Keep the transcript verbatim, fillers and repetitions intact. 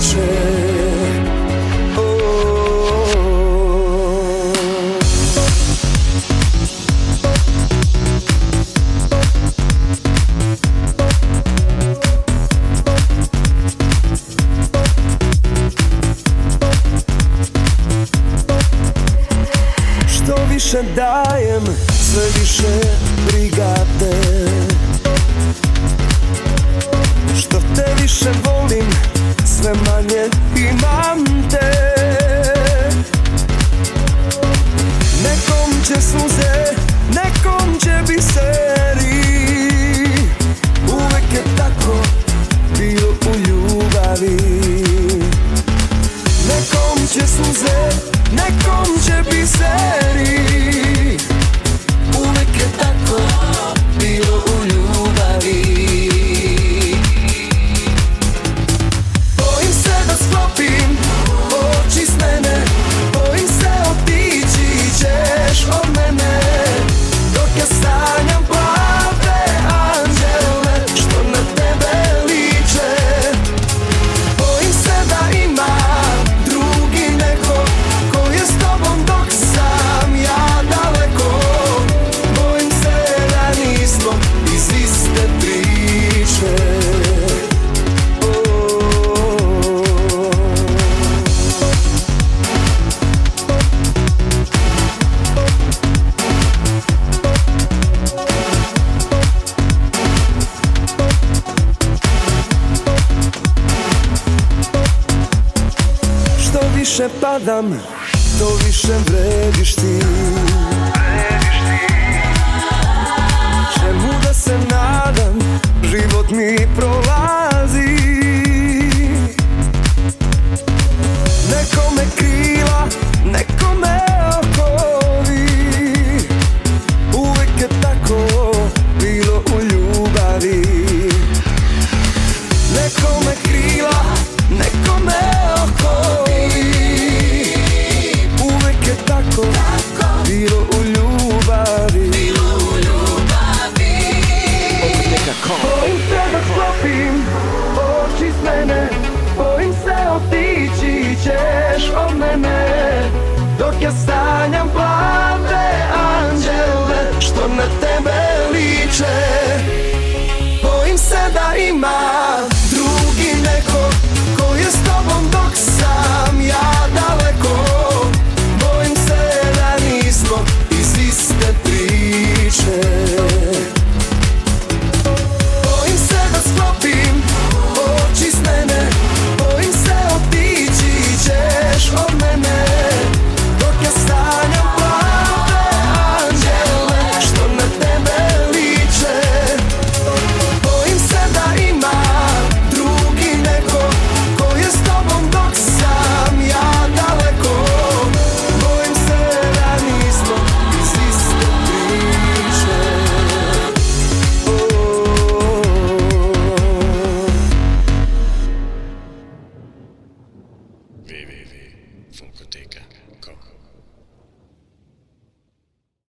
više dajem, sve više briga te. Što te više volim, sve manje imam te. Nekom će suze, nekom će biseri. Uvek je tako bilo u ljubavi. Nekom će suze, nekom će biseri. Uvek je tako bilo u ljubavi. Bojim se da sklopim oči s mene, bojim se otići ćeš od mene. Dok ja sanjam plave anđele što na tebe liče. Bojim se da ima drugi neko ko je s tobom dok sam ja daleko. Bojim se da nismo iz iste priče. Što više padam, to više vrediš ti. Čemu da se nadam, život mi prolazi. Nekome krila, nekome okovi. Uvek je tako bilo u ljubavi. Nekome krila, nekome okovi. Uvek je tako bilo u ljubavi. Bojim se da sklopim oči s mene, bojim se otići ćeš od mene. Dok ja sanjam plave anđele što na tebe liče. Bojim se da ima drugi neko ko je s tobom dok sam ja daleko. Bojim se da nismo iz iste priče. Bojim se da sklopim oči s mene, bojim se otići ćeš od mene. Dok ja sanjam plave anđele što na tebe liče. Bojim se da ima drugi neko ko je s tobom dok sam ja daleko. Bojim se da nismo iz iste priče. www